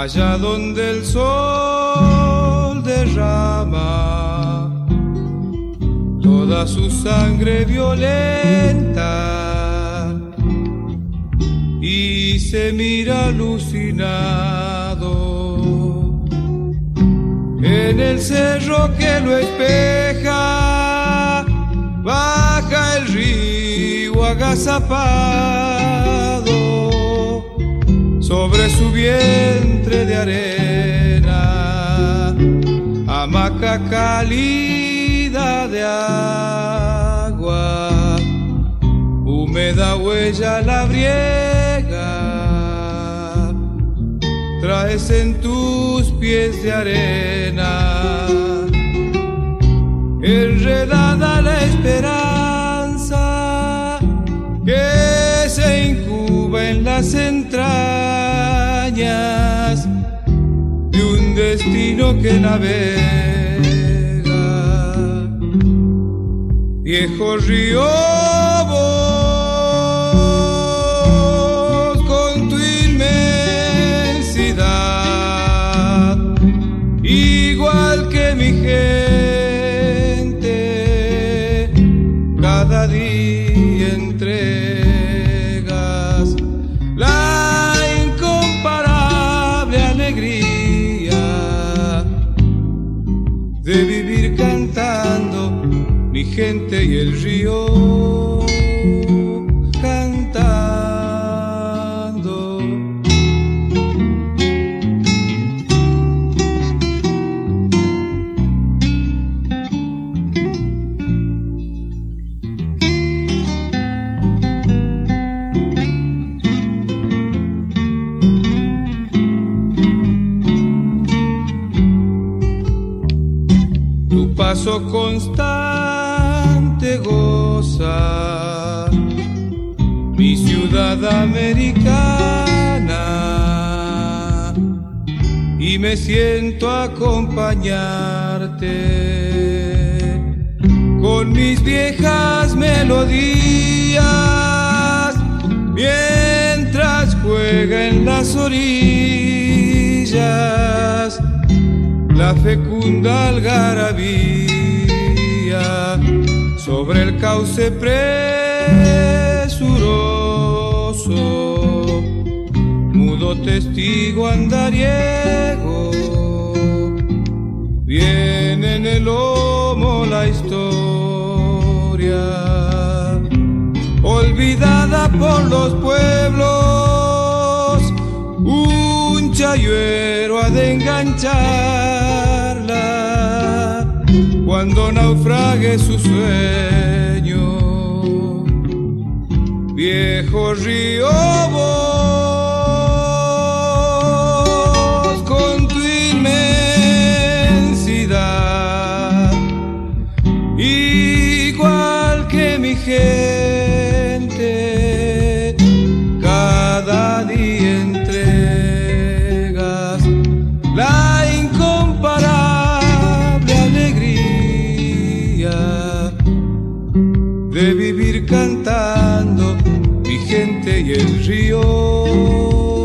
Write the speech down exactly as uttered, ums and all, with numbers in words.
allá donde el sol derrama toda su sangre violenta y se mira alucinado en el cerro que lo espeja, baja el río agazapado sobre su vientre de arena, hamaca cálida de agua, húmeda huella labriega, traes en tus pies de arena, enredada la esperanza que se incuba en las entrañas de un destino que navega. Viejo río, vos con tu inmensidad, igual que mi gente, cada día entregas la incomparable alegría de vivir cantando, mi gente y el río cantando. Tu paso constante goza mi ciudad americana y me siento a acompañarte con mis viejas melodías mientras juega en las orillas la fecunda algarabía sobre el cauce presuroso, mudo testigo andariego, viene en el lomo la historia, olvidada por los pueblos, un chayuero ha de engancharla cuando naufrague su sueño. Viejo río, vos con tu inmensidad, igual que mi gente, cada día entregas la incomparable alegría de vivir cantando, mi gente y el río